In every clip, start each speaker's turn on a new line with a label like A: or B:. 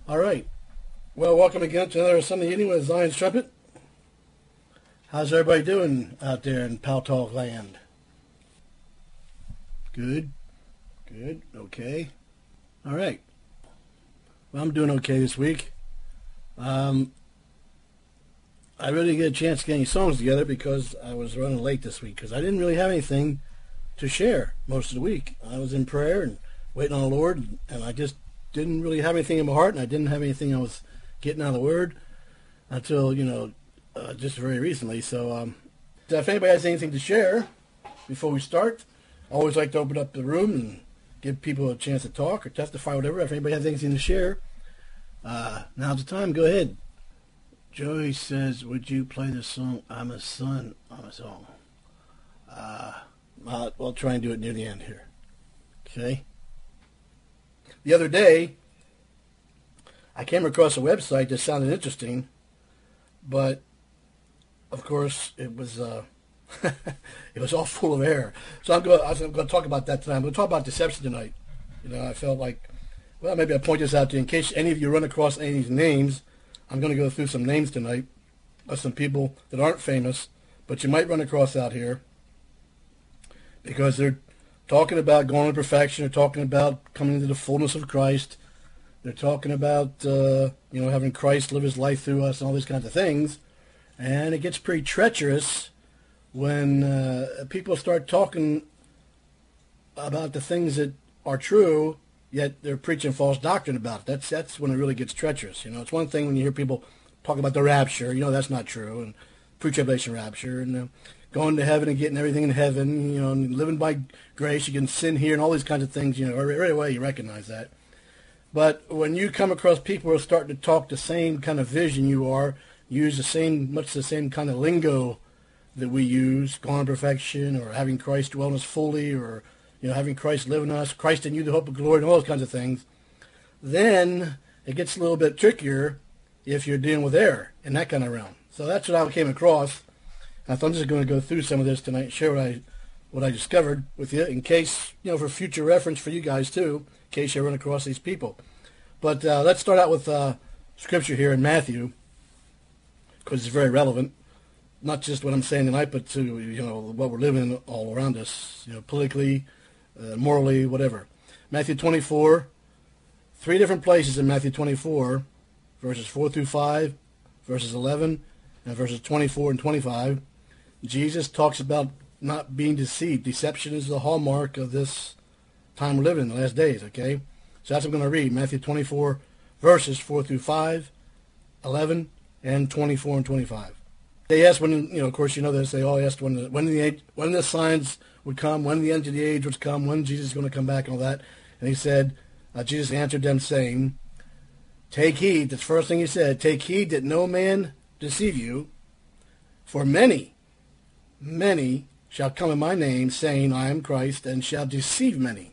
A: All right. Well, welcome again to another Sunday evening with Zion's Trumpet. How's everybody doing out there in Paltalk land? Good. Good. Okay. All right. Well, I'm doing okay this week. I really didn't get a chance to get any songs together because I was running late this week because I didn't really have anything to share most of the week. I was in prayer and waiting on the Lord, and I just didn't really have anything in my heart, and I didn't have anything I was getting out of the Word until, just very recently. So if anybody has anything to share before we start, I always like to open up the room and give people a chance to talk or testify, whatever. If anybody has anything to share, now's the time. Go ahead. Joey says, would you play the song I'm a Son on a song? I'll try and do it near the end here. Okay? The other day, I came across a website that sounded interesting, but of course it was it was all full of error. So I'm going to talk about that tonight. I'm going to talk about deception tonight. I felt like, well, maybe I'll point this out to you in case any of you run across any of these names. I'm going to go through some names tonight of some people that aren't famous, but you might run across out here because they're talking about going to perfection. They're talking about coming into the fullness of Christ. They're talking about, having Christ live his life through us and all these kinds of things. And it gets pretty treacherous when people start talking about the things that are true, yet they're preaching false doctrine about it. That's when it really gets treacherous. It's one thing when you hear people talk about the rapture. That's not true, and pre-tribulation rapture, and going to heaven and getting everything in heaven, and living by grace. You can sin here and all these kinds of things, right away you recognize that. But when you come across people who are starting to talk the same kind of vision you are, use much the same kind of lingo that we use, going to perfection, or having Christ dwell in us fully, or having Christ live in us, Christ in you, the hope of glory, and all those kinds of things, then it gets a little bit trickier if you're dealing with error in that kind of realm. So that's what I came across. I thought I'm just going to go through some of this tonight and share what I discovered with you in case, for future reference for you guys too, in case you run across these people. But let's start out with scripture here in Matthew, because it's very relevant, not just what I'm saying tonight, but to what we're living in all around us, politically, morally, whatever. Matthew 24, 3 different places in Matthew 24, verses 4 through 5, verses 11, and verses 24 and 25. Jesus talks about not being deceived. Deception is the hallmark of this time we're living in, the last days, okay? So that's what I'm going to read, Matthew 24, verses 4 through 5, 11, and 24 and 25. They asked when, of course you know this, they all asked when the signs would come, when the end of the age would come, when Jesus is going to come back and all that. And he said, Jesus answered them saying, take heed, that's the first thing he said, take heed that no man deceive you, for many shall come in my name, saying, I am Christ, and shall deceive many.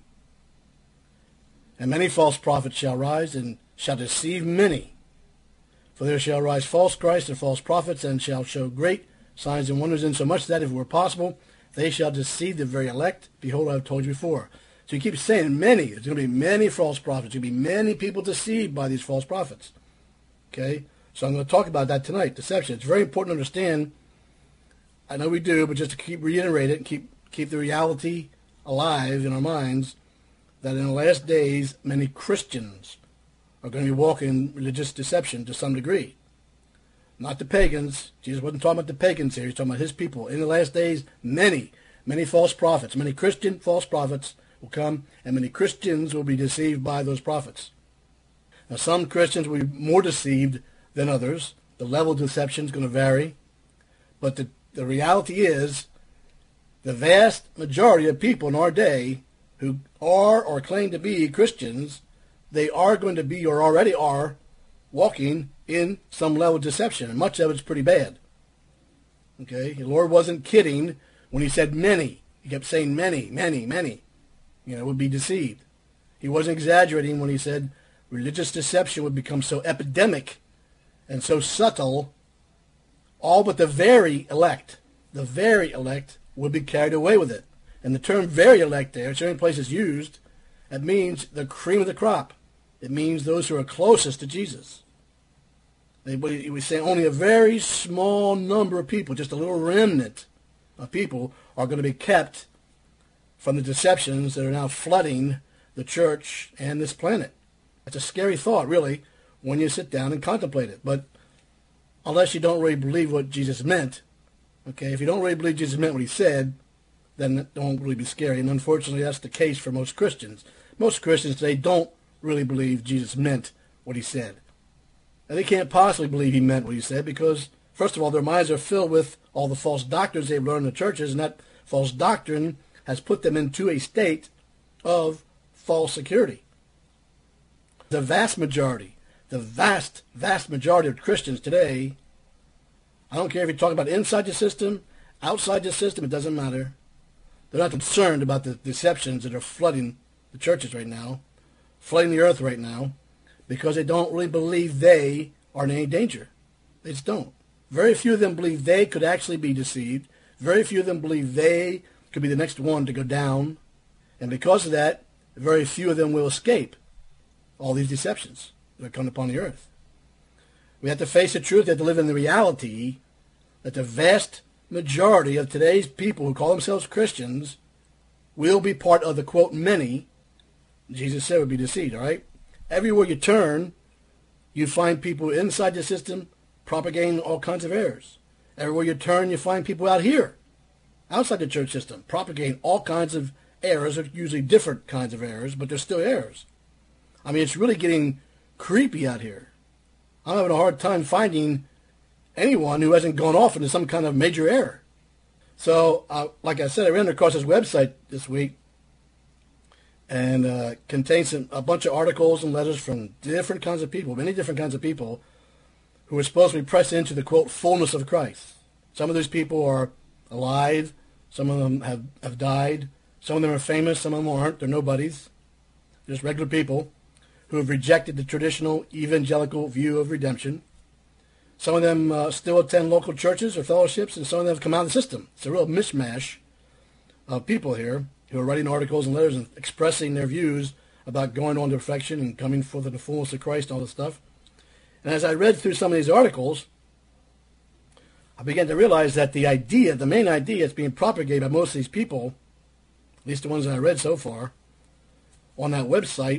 A: And many false prophets shall rise, and shall deceive many. For there shall rise false Christs and false prophets, and shall show great signs and wonders, insomuch that, if it were possible, they shall deceive the very elect. Behold, I have told you before. So he keeps saying many. There's going to be many false prophets. There's going to be many people deceived by these false prophets. Okay? So I'm going to talk about that tonight, deception. It's very important to understand. I know we do, but just to keep reiterate it and keep the reality alive in our minds, that in the last days, many Christians are going to be walking in religious deception to some degree. Not the pagans. Jesus wasn't talking about the pagans here. He's talking about his people. In the last days, many false prophets, many Christian false prophets will come, and many Christians will be deceived by those prophets. Now, some Christians will be more deceived than others. The level of deception is going to vary. But the reality is, the vast majority of people in our day who are or claim to be Christians, they are going to be or already are walking in some level of deception, and much of it's pretty bad. Okay? The Lord wasn't kidding when he said many. He kept saying many would be deceived. He wasn't exaggerating when he said religious deception would become so epidemic and so subtle, all but the very elect would be carried away with it. And the term very elect there, it's the only place it's used, it means the cream of the crop. It means those who are closest to Jesus. We say only a very small number of people, just a little remnant of people, are going to be kept from the deceptions that are now flooding the church and this planet. It's a scary thought, really, when you sit down and contemplate it. But unless you don't really believe what Jesus meant, okay, if you don't really believe Jesus meant what he said, then it won't really be scary. And unfortunately, that's the case for most Christians. Most Christians today don't really believe Jesus meant what he said. And they can't possibly believe he meant what he said because, first of all, their minds are filled with all the false doctrines they've learned in the churches, and that false doctrine has put them into a state of false security. The vast majority of Christians today, I don't care if you're talking about inside the system, outside the system, it doesn't matter. They're not concerned about the deceptions that are flooding the churches right now, flooding the earth right now, because they don't really believe they are in any danger. They just don't. Very few of them believe they could actually be deceived. Very few of them believe they could be the next one to go down. And because of that, very few of them will escape all these deceptions that are coming upon the earth. We have to face the truth. We have to live in the reality that the vast majority of today's people who call themselves Christians will be part of the, quote, many Jesus said would be deceived, all right? Everywhere you turn, you find people inside the system propagating all kinds of errors. Everywhere you turn, you find people out here, outside the church system, propagating all kinds of errors, usually different kinds of errors, but they're still errors. I mean, it's really getting creepy out here. I'm having a hard time finding anyone who hasn't gone off into some kind of major error. So, like I said, I ran across this website this week, and contains a bunch of articles and letters from different kinds of people, many different kinds of people, who are supposed to be pressed into the, quote, fullness of Christ. Some of those people are alive. Some of them have died. Some of them are famous. Some of them aren't. They're nobodies. They're just regular people who have rejected the traditional evangelical view of redemption. Some of them still attend local churches or fellowships, and some of them have come out of the system. It's a real mishmash of people here who are writing articles and letters and expressing their views about going on to perfection and coming forth in the fullness of Christ and all this stuff. And as I read through some of these articles, I began to realize that the main idea that's being propagated by most of these people, at least the ones that I read so far, on that website,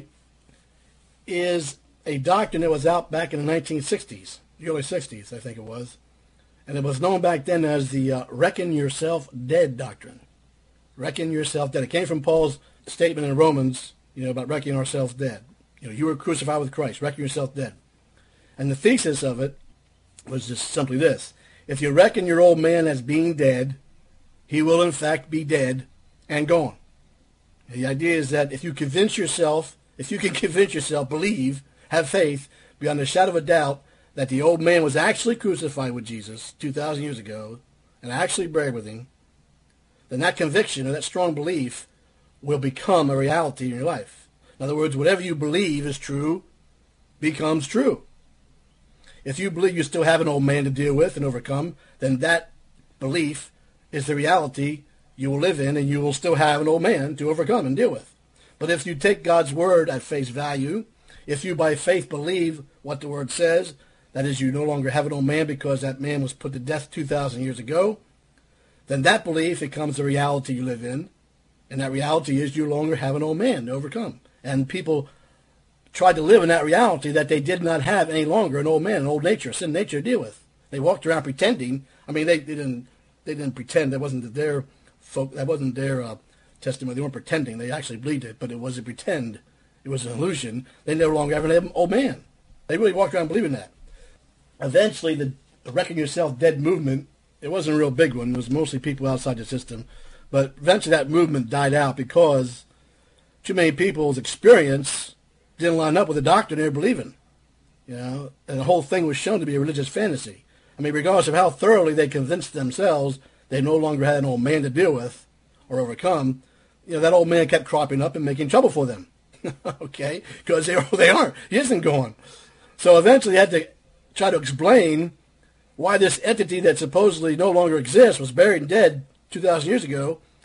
A: is a doctrine that was out back in the 1960s, the early 60s, I think it was. And it was known back then as the reckon yourself dead doctrine. Reckon yourself dead. It came from Paul's statement in Romans, about reckoning ourselves dead. You were crucified with Christ. Reckon yourself dead. And the thesis of it was just simply this. If you reckon your old man as being dead, he will in fact be dead and gone. And the idea is that if you can convince yourself, believe, have faith, beyond a shadow of a doubt, that the old man was actually crucified with Jesus 2,000 years ago and actually buried with him, then that conviction or that strong belief will become a reality in your life. In other words, whatever you believe is true becomes true. If you believe you still have an old man to deal with and overcome, then that belief is the reality you will live in, and you will still have an old man to overcome and deal with. But if you take God's word at face value, if you by faith believe what the word says, that is, you no longer have an old man because that man was put to death 2,000 years ago, then that belief becomes the reality you live in, and that reality is you no longer have an old man to overcome. And people tried to live in that reality that they did not have any longer an old man, an old nature, sin nature to deal with. They walked around pretending. I mean, they didn't pretend. That wasn't their testimony. They weren't pretending. They actually believed it, but it wasn't pretend. It was an illusion. They no longer have an old man. They really walked around believing that. Eventually, the Reckon Yourself Dead movement, it wasn't a real big one. It was mostly people outside the system. But eventually that movement died out because too many people's experience didn't line up with the doctrine they were believing. And the whole thing was shown to be a religious fantasy. I mean, regardless of how thoroughly they convinced themselves they no longer had an old man to deal with or overcome, that old man kept cropping up and making trouble for them. Okay? Because they aren't. He isn't gone. So eventually they had to try to explain why this entity that supposedly no longer exists, was buried and dead 2,000 years ago,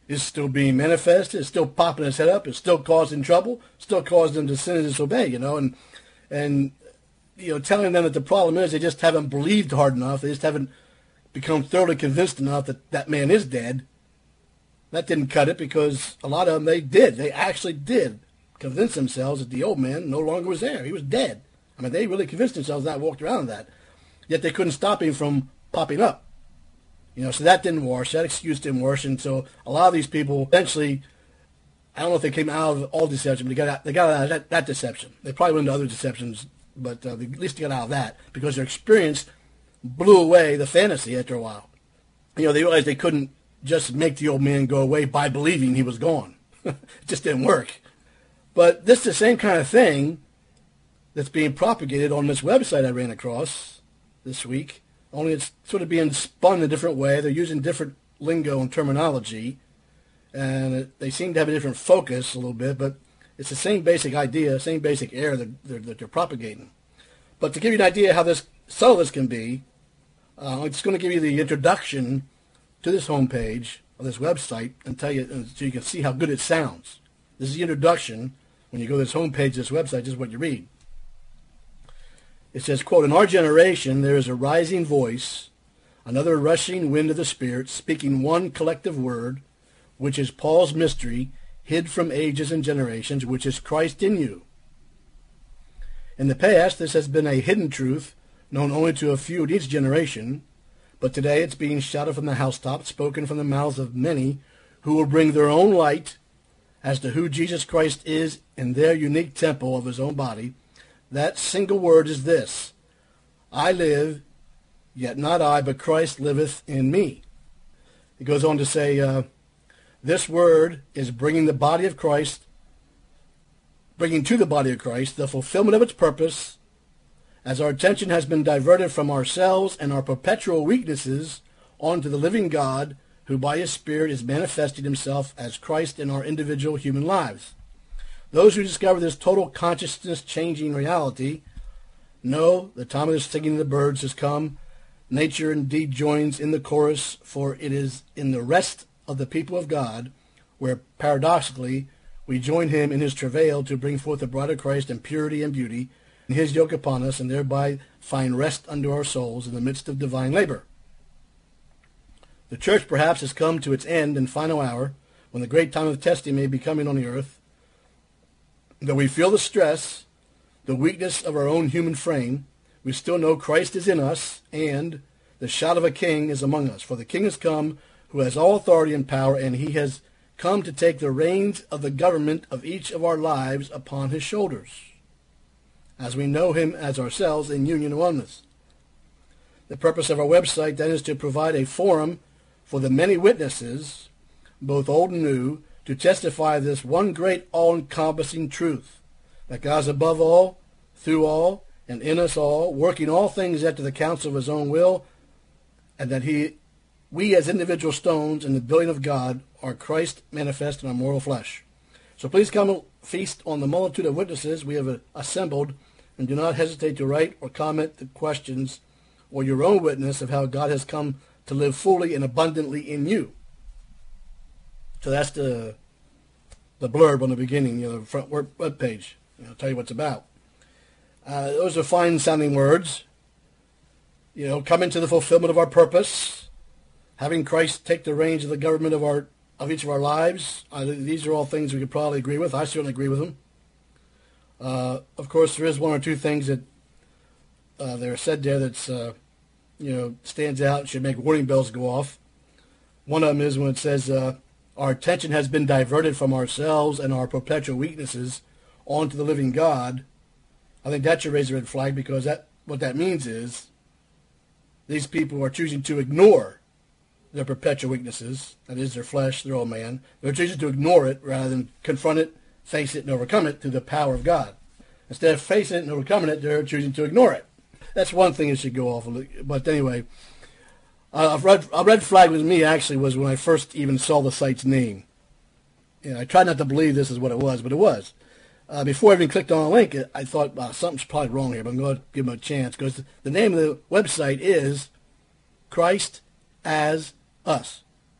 A: is still being manifested. It's still popping its head up. It's still causing trouble. Still causing them to sin and disobey. And telling them that the problem is they just haven't believed hard enough. They just haven't become thoroughly convinced enough that that man is dead. That didn't cut it, because a lot of them, they actually did convince themselves that the old man no longer was there. He was dead. I mean, they really convinced themselves that, walked around that. Yet they couldn't stop him from popping up. So that didn't wash. That excuse didn't wash. And so a lot of these people eventually, I don't know if they came out of all deception, but they got out of that deception. They probably went into other deceptions, but at least they got out of that, because their experience blew away the fantasy after a while. They realized they couldn't just make the old man go away by believing he was gone. It just didn't work. But this is the same kind of thing that's being propagated on this website I ran across this week, only it's sort of being spun a different way. They're using different lingo and terminology, and they seem to have a different focus a little bit, but it's the same basic idea, same basic error that they're propagating. But to give you an idea how subtle this can be, I'm just going to give you the introduction to this homepage of this website and tell you, so you can see how good it sounds. This is the introduction. When you go to this homepage of this website, this is what you read. It says, quote, "In our generation there is a rising voice, another rushing wind of the Spirit, speaking one collective word, which is Paul's mystery, hid from ages and generations, which is Christ in you. In the past, this has been a hidden truth, known only to a few in each generation, but today it's being shouted from the housetops, spoken from the mouths of many who will bring their own light as to who Jesus Christ is in their unique temple of his own body. That single word is this: I live, yet not I, but Christ liveth in me." It goes on to say, this word is bringing to the body of Christ the fulfillment of its purpose, as our attention has been diverted from ourselves and our perpetual weaknesses onto the living God, who by his Spirit is manifesting himself as Christ in our individual human lives. Those who discover this total consciousness-changing reality know the time of the singing of the birds has come. Nature indeed joins in the chorus, for it is in the rest of the people of God where, paradoxically, we join him in his travail to bring forth the bride of Christ in purity and beauty, and his yoke upon us, and thereby find rest unto our souls in the midst of divine labor. The church perhaps has come to its end and final hour, when the great time of testing may be coming on the earth. Though we feel the stress, the weakness of our own human frame, we still know Christ is in us, and the shout of a king is among us. For the king has come, who has all authority and power, and he has come to take the reins of the government of each of our lives upon his shoulders, as we know him as ourselves in union and oneness. The purpose of our website then is to provide a forum for the many witnesses, both old and new, to testify this one great all-encompassing truth, that God is above all, through all, and in us all, working all things after the counsel of his own will, and that we as individual stones in the building of God are Christ manifest in our mortal flesh. So please come feast on the multitude of witnesses we have assembled, and do not hesitate to write or comment the questions or your own witness of how God has come to live fully and abundantly in you. So that's the blurb on the beginning, the front web page. Tell you what it's about. Those are fine-sounding words. Come into the fulfillment of our purpose, having Christ take the reins of the government of each of our lives. These are all things we could probably agree with. I certainly agree with them. Of course, there is one or two things that they're said there that's stands out and should make warning bells go off. One of them is when it says, our attention has been diverted from ourselves and our perpetual weaknesses onto the living God. I think that should raise a red flag, because what that means is these people are choosing to ignore their perpetual weaknesses, that is their flesh, their old man. They're choosing to ignore it rather than confront it, face it, and overcome it through the power of God. Instead of facing it and overcoming it, they're choosing to ignore it. That's one thing that should go off. But anyway, a red flag with me actually was when I first even saw the site's name. I tried not to believe this is what it was, but it was. Before I even clicked on a link, I thought, something's probably wrong here, but I'm going to give them a chance, because the name of the website is Christ as Us.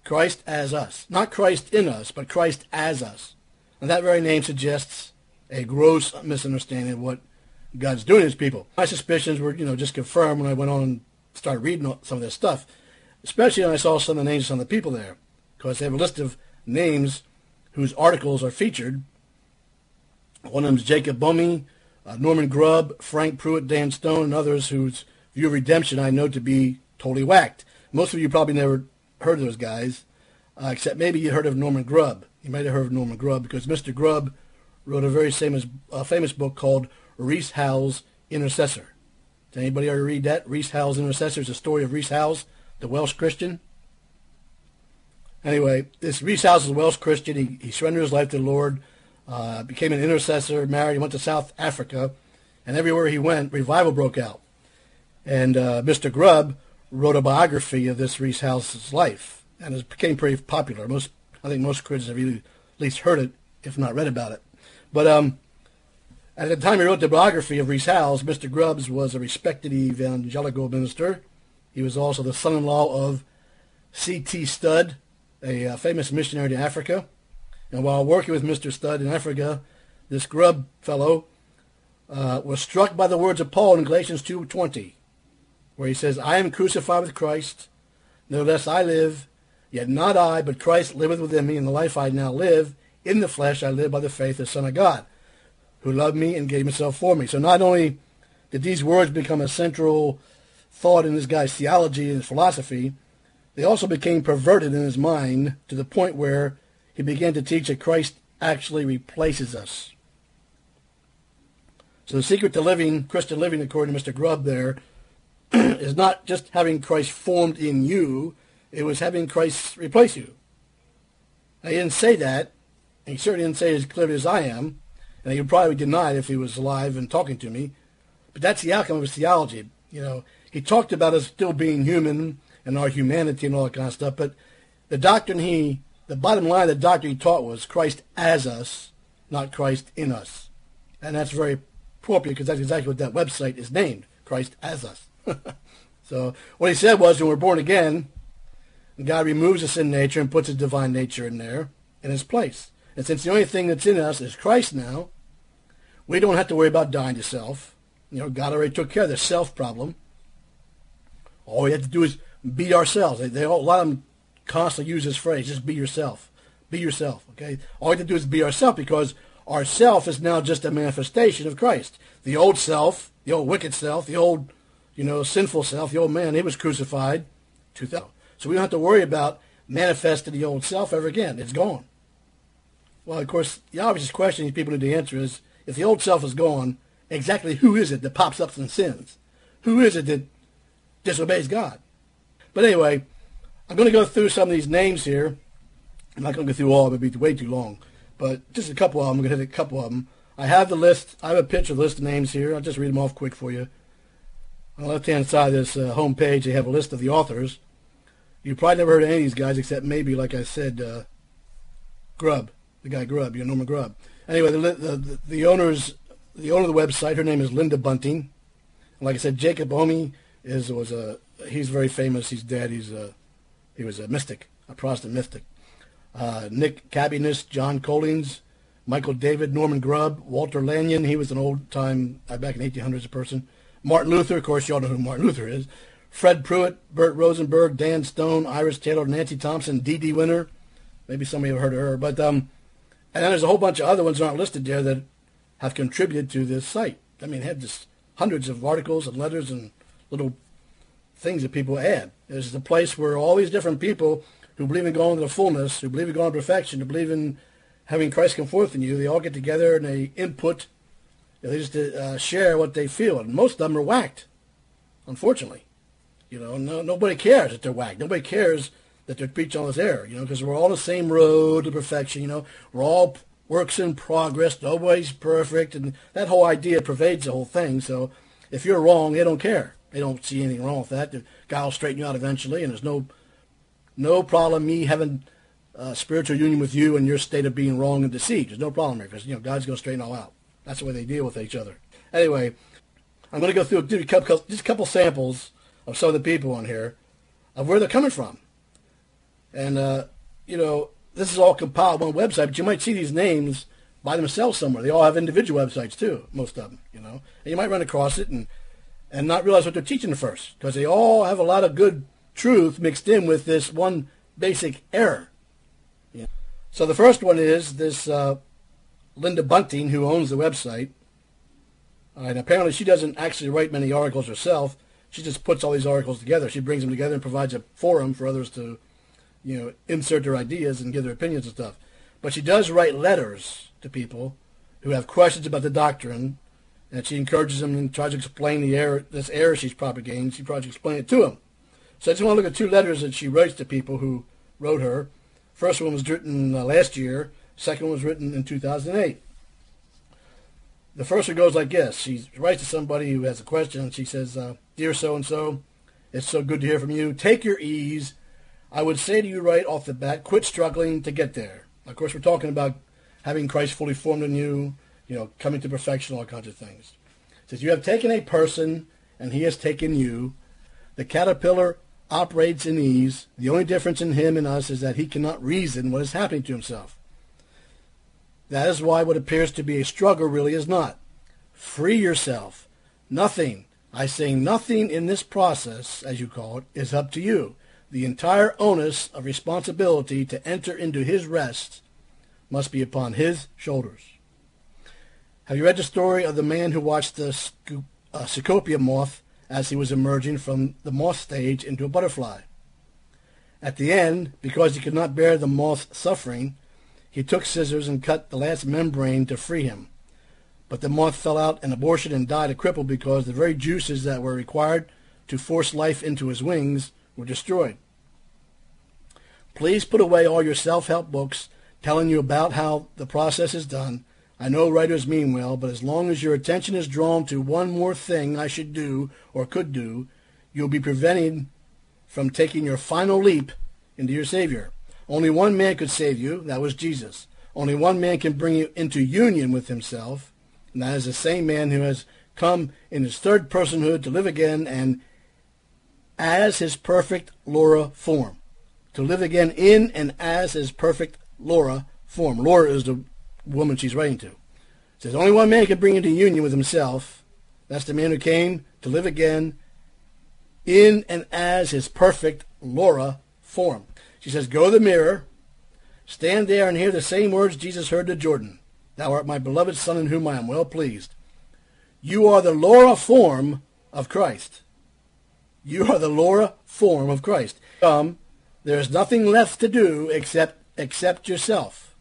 A: Christ as us. Not Christ in us, but Christ as us. And that very name suggests a gross misunderstanding of what God's doing to his people. My suspicions were, just confirmed when I went on and started reading some of this stuff, especially when I saw some of the names of some of the people there, because they have a list of names whose articles are featured. One of them is Jacob Boehme, Norman Grubb, Frank Pruitt, Dan Stone, and others whose view of redemption I know to be totally whacked. Most of you probably never heard of those guys, except maybe you heard of Norman Grubb. You might have heard of Norman Grubb because Mr. Grubb wrote a very famous book called Rees Howells Intercessor. Did anybody ever read that? Rees Howells Intercessor is the story of Rees Howells, the Welsh Christian. Anyway, this Rees Howells is a Welsh Christian. He surrendered his life to the Lord, became an intercessor, married, he went to South Africa, and everywhere he went, revival broke out. And Mr. Grubb wrote a biography of this Rees Howells' life, and it became pretty popular. I think most Christians have at least heard it, if not read about it. But at the time he wrote the biography of Rees Howells, Mr. Grubb was a respected evangelical minister. He was also the son-in-law of C.T. Studd, a famous missionary to Africa. And while working with Mr. Studd in Africa, this Grubb fellow was struck by the words of Paul in Galatians 2:20, where he says, I am crucified with Christ, nevertheless I live, yet not I, but Christ liveth within me, and the life I now live, in the flesh I live by the faith of the Son of God, who loved me and gave himself for me. So not only did these words become a central thought in this guy's theology and his philosophy, they also became perverted in his mind to the point where he began to teach that Christ actually replaces us. So the secret to living, Christian living, according to Mr. Grubb there, is not just having Christ formed in you, it was having Christ replace you. Now, he didn't say that, and he certainly didn't say it as clearly as I am, and he would probably deny it if he was alive and talking to me, but that's the outcome of his theology. He talked about us still being human and our humanity and all that kind of stuff, but the bottom line of the doctrine he taught was Christ as us, not Christ in us. And that's very appropriate because that's exactly what that website is named, Christ as us. So what he said was when we're born again, God removes the sin nature and puts his divine nature in there in his place. And since the only thing that's in us is Christ now, we don't have to worry about dying to self. God already took care of the self problem. All we have to do is be ourselves. A lot of them constantly use this phrase, just be yourself. Be yourself, okay? All we have to do is be ourselves because our self is now just a manifestation of Christ. The old self, the old wicked self, the old, sinful self, the old man, he was crucified 2000. So we don't have to worry about manifesting the old self ever again. It's gone. Well, of course, the obvious question these people need to answer is, if the old self is gone, exactly who is it that pops up and sins? Who is it that disobeys God? But anyway, I'm going to go through some of these names here. I'm not going to go through all of them. It would be way too long. But just a couple of them. I'm going to hit a couple of them. I have the list. I have a picture of the list of names here. I'll just read them off quick for you. On the left-hand side of this home page, they have a list of the authors. You probably never heard of any of these guys except maybe, like I said, Grubb. The guy Grubb, Norman Grubb. Anyway, the owner of the website, her name is Linda Bunting. And like I said, Jacob Boehme he's very famous. He's dead. He was a mystic, a Protestant mystic. Nick Cabinus, John Collins, Michael David, Norman Grubb, Walter Lanyon. He was an old-time, back in the 1800s, person. Martin Luther, of course, you all know who Martin Luther is. Fred Pruitt, Bert Rosenberg, Dan Stone, Iris Taylor, Nancy Thompson, D.D. Winter. Maybe some of you have heard of her. But and then there's a whole bunch of other ones that aren't listed there that have contributed to this site. I mean, have just hundreds of articles and letters and little things that people add. It's a place where all these different people who believe in going to the fullness, who believe in going to perfection, who believe in having Christ come forth in you, they all get together and they input, they just share what they feel. And most of them are whacked, unfortunately. Nobody cares that they're whacked. Nobody cares that they're preaching all this error, because we're all on the same road to perfection, We're all works in progress. Nobody's perfect. And that whole idea pervades the whole thing. So if you're wrong, they don't care. They don't see anything wrong with that. God will straighten you out eventually, and there's no problem me having spiritual union with you in your state of being wrong and deceived. There's no problem there because, God's going to straighten all out. That's the way they deal with each other. Anyway, I'm going to go through just a couple samples of some of the people on here, of where they're coming from. And, this is all compiled on one website, but you might see these names by themselves somewhere. They all have individual websites too, most of them, And you might run across it and not realize what they're teaching at first, because they all have a lot of good truth mixed in with this one basic error. So the first one is this Linda Bunting, who owns the website. And apparently she doesn't actually write many articles herself. She just puts all these articles together. She brings them together and provides a forum for others to, insert their ideas and give their opinions and stuff. But she does write letters to people who have questions about the doctrine, and she encourages them and tries to explain this error she's propagating. She tries to explain it to them. So I just want to look at two letters that she writes to people who wrote her. First one was written last year. Second one was written in 2008. The first one goes like this. She writes to somebody who has a question, and she says, "Dear so-and-so, it's so good to hear from you. Take your ease. I would say to you right off the bat, quit struggling to get there." Of course, we're talking about having Christ fully formed in you, coming to perfection, all kinds of things. It says, "You have taken a person, and he has taken you. The caterpillar operates in ease. The only difference in him and us is that he cannot reason what is happening to himself. That is why what appears to be a struggle really is not. Free yourself. Nothing, I say nothing in this process, as you call it, is up to you. The entire onus of responsibility to enter into his rest must be upon his shoulders." Have you read the story of the man who watched the Cecropia moth as he was emerging from the moth stage into a butterfly? At the end, because he could not bear the moth's suffering, he took scissors and cut the last membrane to free him. But the moth fell out an abortion and died a cripple because the very juices that were required to force life into his wings were destroyed. Please put away all your self-help books telling you about how the process is done. I know writers mean well, but as long as your attention is drawn to one more thing I should do or could do, you'll be prevented from taking your final leap into your Savior. Only one man could save you. That was Jesus. Only one man can bring you into union with himself, and that is the same man who has come in his third personhood to live again and as his perfect Laura form. To live again in and as his perfect Laura form. Laura is the woman she's writing to. It says, only one man can bring you into union with himself. That's the man who came to live again in and as his perfect Laura form. She says, go to the mirror, stand there and hear the same words Jesus heard to Jordan. Thou art my beloved Son in whom I am well pleased. You are the Laura form of Christ. You are the Laura form of Christ. There is nothing left to do except yourself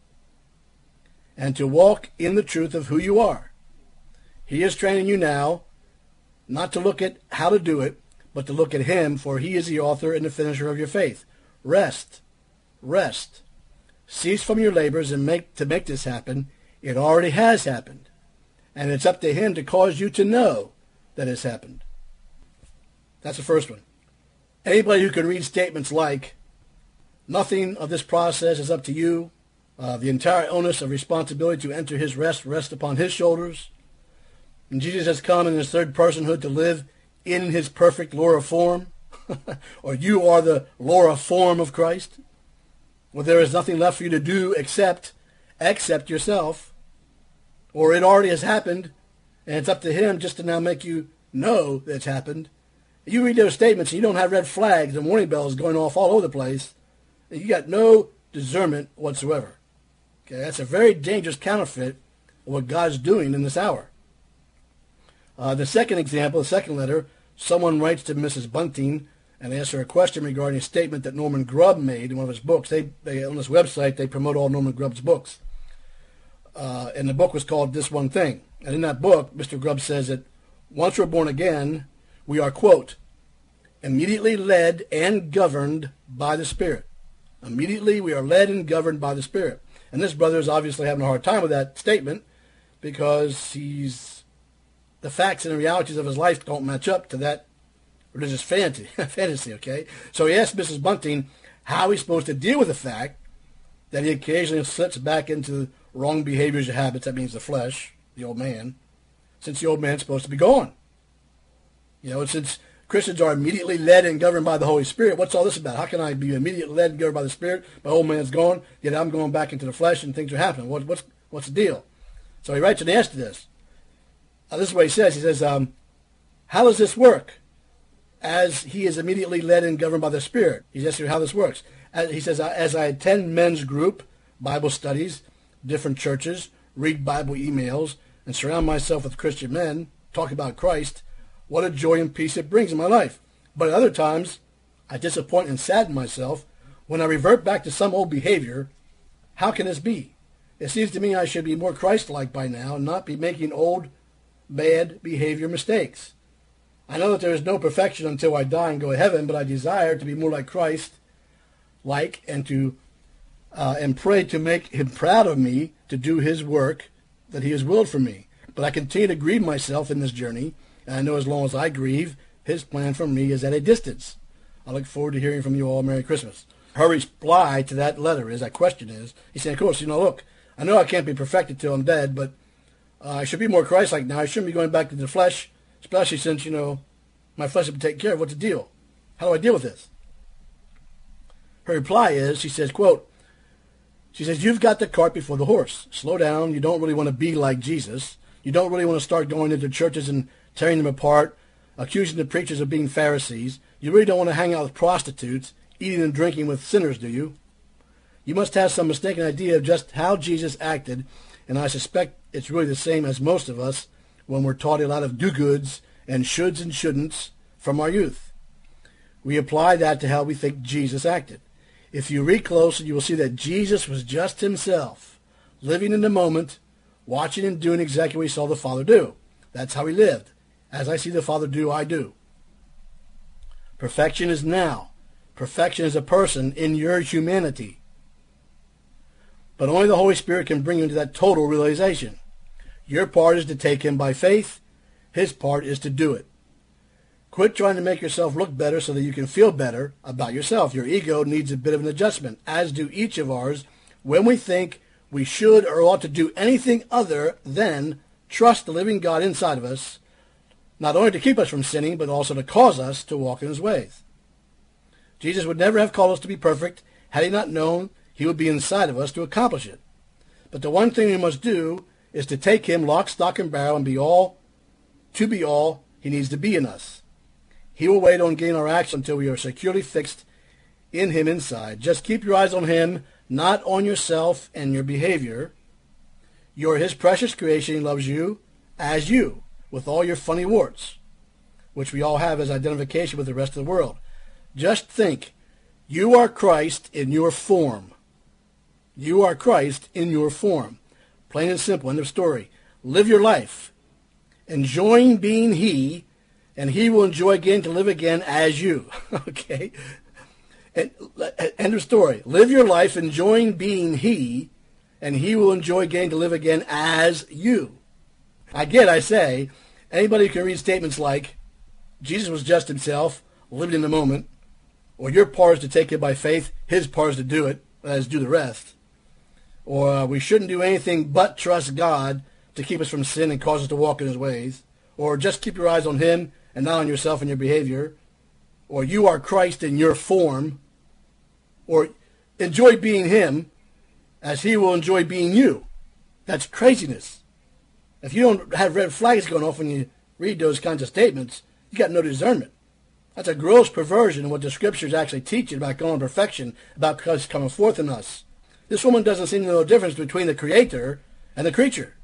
A: and to walk in the truth of who you are. He is training you now not to look at how to do it, but to look at him, for he is the author and the finisher of your faith. Rest. Rest. Cease from your labors and make this happen. It already has happened. And it's up to him to cause you to know that it's happened. That's the first one. Anybody who can read statements like, nothing of this process is up to you, the entire onus of responsibility to enter his rest rests upon his shoulders, and Jesus has come in his third personhood to live in his perfect Laura form, or you are the Laura form of Christ, well, there is nothing left for you to do except yourself, or it already has happened, and it's up to him just to now make you know that it's happened. You read those statements and you don't have red flags and warning bells going off all over the place. You got no discernment whatsoever. Okay, that's a very dangerous counterfeit of what God's doing in this hour. The second example, the second letter, someone writes to Mrs. Bunting and asks her a question regarding a statement that Norman Grubb made in one of his books. They on this website, they promote all Norman Grubb's books. And the book was called This One Thing. And in that book, Mr. Grubb says that once we're born again, we are, quote, immediately led and governed by the Spirit. Immediately we are led and governed by the Spirit. And this brother is obviously having a hard time with that statement because the facts and the realities of his life don't match up to that religious fantasy, okay? So he asked Mrs. Bunting how he's supposed to deal with the fact that he occasionally slips back into wrong behaviors or habits. That means the flesh, the old man, since the old man's supposed to be gone. Since Christians are immediately led and governed by the Holy Spirit. What's all this about? How can I be immediately led and governed by the Spirit? My old man's gone, yet I'm going back into the flesh and things are happening. What's the deal? So he writes an answer to this. This is what he says. He says, how does this work? As he is immediately led and governed by the Spirit. He's asking how this works. He says, as I attend men's group, Bible studies, different churches, read Bible emails, and surround myself with Christian men, talk about Christ, what a joy and peace it brings in my life. But at other times, I disappoint and sadden myself when I revert back to some old behavior. How can this be? It seems to me I should be more Christ-like by now and not be making old, bad behavior mistakes. I know that there is no perfection until I die and go to heaven, but I desire to be more like Christ, and pray to make him proud of me to do his work that he has willed for me. But I continue to grieve myself in this journey, and I know as long as I grieve, his plan for me is at a distance. I look forward to hearing from you all. Merry Christmas. Her reply to that letter is, that question is, he said, of course, look, I know I can't be perfected till I'm dead, but I should be more Christ-like now. I shouldn't be going back to the flesh, especially since, my flesh has been taken care of. What's the deal? How do I deal with this? Her reply is, she says, quote, you've got the cart before the horse. Slow down. You don't really want to be like Jesus. You don't really want to start going into churches and tearing them apart, accusing the preachers of being Pharisees. You really don't want to hang out with prostitutes, eating and drinking with sinners, do you? You must have some mistaken idea of just how Jesus acted, and I suspect it's really the same as most of us when we're taught a lot of do-goods and shoulds and shouldn'ts from our youth. We apply that to how we think Jesus acted. If you read closely, you will see that Jesus was just himself, living in the moment, watching and doing exactly what he saw the Father do. That's how he lived. As I see the Father do, I do. Perfection is now. Perfection is a person in your humanity. But only the Holy Spirit can bring you into that total realization. Your part is to take him by faith. His part is to do it. Quit trying to make yourself look better so that you can feel better about yourself. Your ego needs a bit of an adjustment, as do each of ours, when we think we should or ought to do anything other than trust the living God inside of us, not only to keep us from sinning, but also to cause us to walk in his ways. Jesus would never have called us to be perfect had he not known he would be inside of us to accomplish it. But the one thing we must do is to take him lock, stock, and barrel and be all he needs to be in us. He will wait on getting our action until we are securely fixed in him inside. Just keep your eyes on him, not on yourself and your behavior. You are his precious creation. He loves you as you, with all your funny warts, which we all have as identification with the rest of the world. Just think, you are Christ in your form. You are Christ in your form. Plain and simple, end of story. Live your life, enjoying being he, and he will enjoy getting to live again as you. Okay? End of story. Live your life enjoying being he, and he will enjoy getting to live again as you. I say, anybody who can read statements like, Jesus was just himself, lived in the moment, or your part is to take it by faith, his part is to do it, that is, do the rest. Or we shouldn't do anything but trust God to keep us from sin and cause us to walk in his ways. Or just keep your eyes on him and not on yourself and your behavior. Or you are Christ in your form. Or enjoy being him as he will enjoy being you. That's craziness. If you don't have red flags going off when you read those kinds of statements, you got no discernment. That's a gross perversion of what the Scriptures actually teach about going perfection, about Christ coming forth in us. This woman doesn't seem to know the difference between the Creator and the creature.